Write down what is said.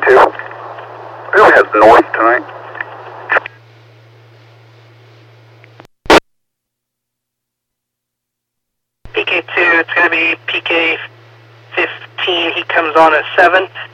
PK2. Who has north tonight? PK2, it's going to be PK15. He comes on at 7.